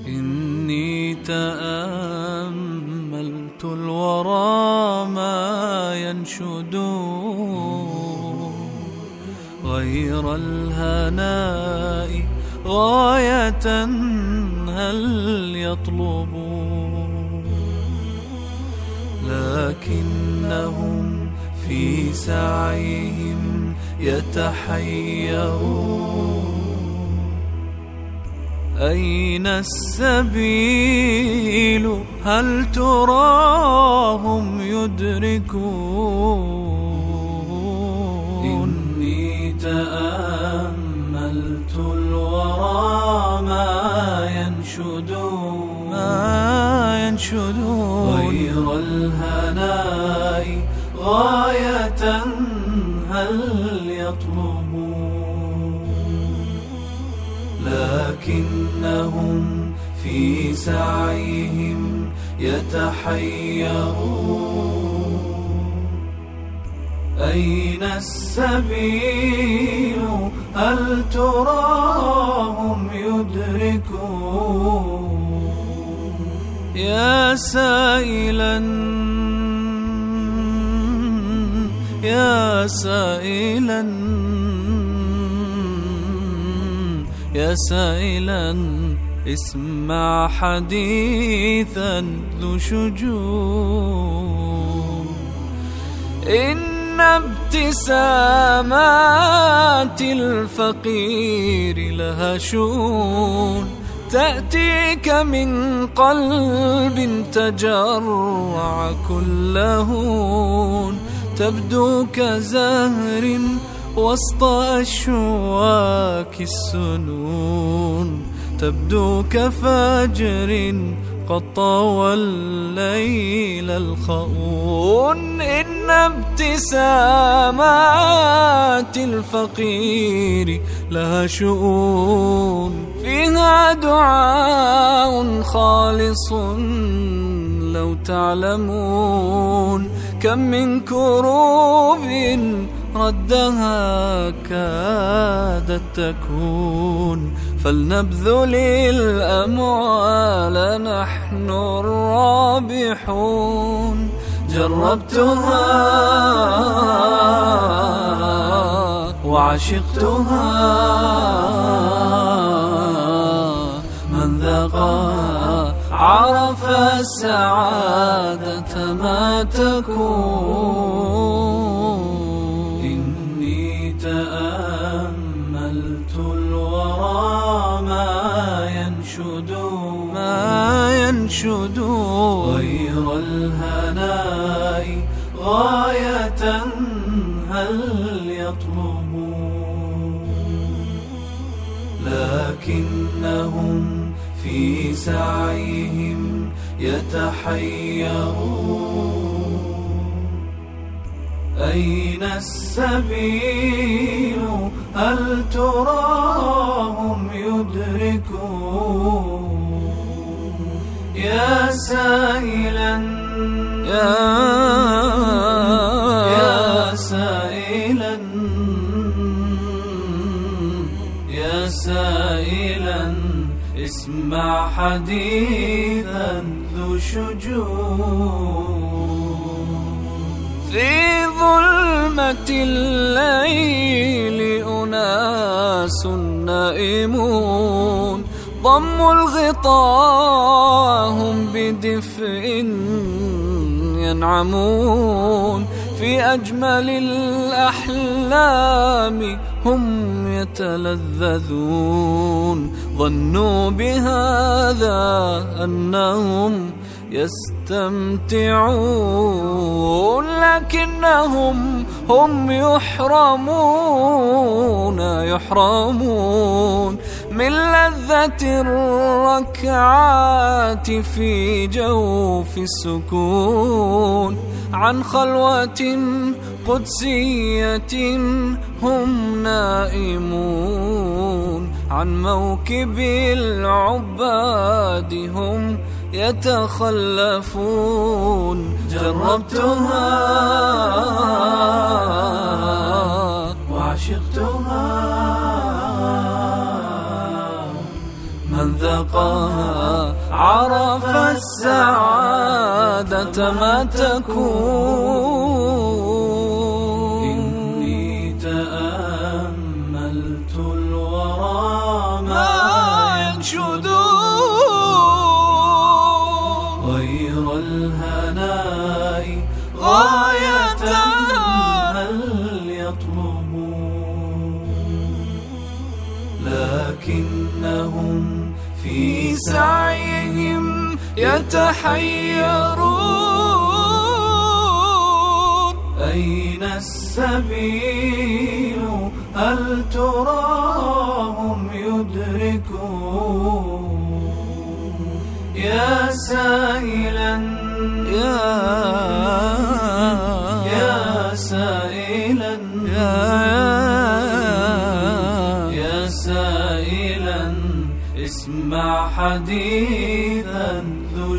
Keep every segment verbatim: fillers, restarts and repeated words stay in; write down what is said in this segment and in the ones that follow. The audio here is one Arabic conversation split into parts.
إني تأملت الورى ما ينشد غير الهناء غاية هل يطلب، لكنهم في سعيهم يتحيرون. أين السبيل هل تراهم يدركون؟ إني تأملت الورى ما ينشدون ما ينشدون غير الهناء غاية هل يطلبون، لكنهم في سعيهم يتحيرون. أين السبيل هل تراهم يدركون؟ يا سائلا يا سائلا يا سائلا اسمع حديثا ذو شجون. إن ابتسامات الفقير لها شؤون، تأتيك من قلب تجرع كل هون، تبدو كزهر وسط أشواك السنون، تبدو كفجر قد طوى الليل الخؤون. إن ابتسامات الفقير لها شؤون، فيها دعاء خالص لو تعلمون، كم من كروب ردها كادت تكون. فلنبذل الأموال نحن الرابحون. جربتها وعشقتها، من ذاقها عرف السعادة ما تكون. إني تأملت الورى ما ينشدون ما ينشدون غير الهناء غاية هل يطلبون، لكنهم في سعيهم يتحيرون. أين السبيل هل تراهم يدركون؟ يا سائلا يا يا سائلا يا سائلا اسمع حديثا ذو شجون. في ظلمة الليل أناس نائمون، ضموا الغطاء هم بدفء ينعمون، في أجمل الأحلام هم يتلذذون. ظنوا بهذا أنهم يستمتعون، لكنهم هم يحرمون يحرمون من لذة الركعات في جوف السكون. عن خلوة قدسية هم نائمون، عن موكب العباد هم يتخلفون. جربتها وعشقتها، هذقها عرف السعادة ما تكون. إني تأملت الورى ما ينشدون غير الهناء غاية هل يطلبون، لكنهم في سعيهم يتحيرون. أين السبيل هل تراهم يدركون؟ يا سائلا يا يا سائلا يا سائلا اسمع حديثا ذو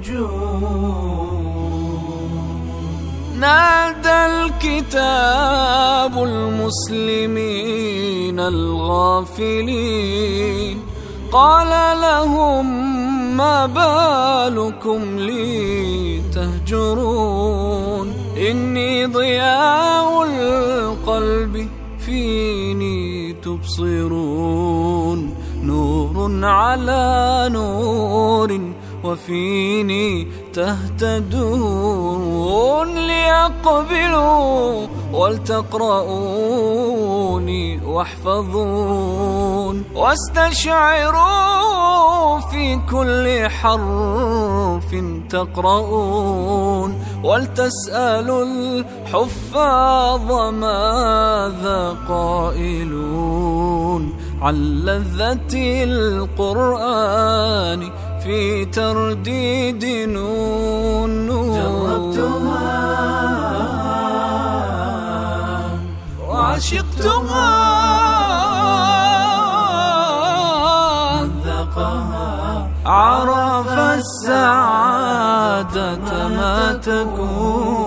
شجون. نادى الكتاب المسلمين الغافلين، قال لهم ما بالكم لي تهجرون؟ إني ضياء القلب فيني تبصرون، نور على نور وفيني تهتدون. ليقبلوا ولتقرؤوني واحفظون، واستشعروا في كل حرف تقرؤون. ولتسألوا الحفاظ ماذا قائلون عن لذة القرآن في ترديد نون. جربتها وعشقتها، هذقها عرف السعادة ما تكون.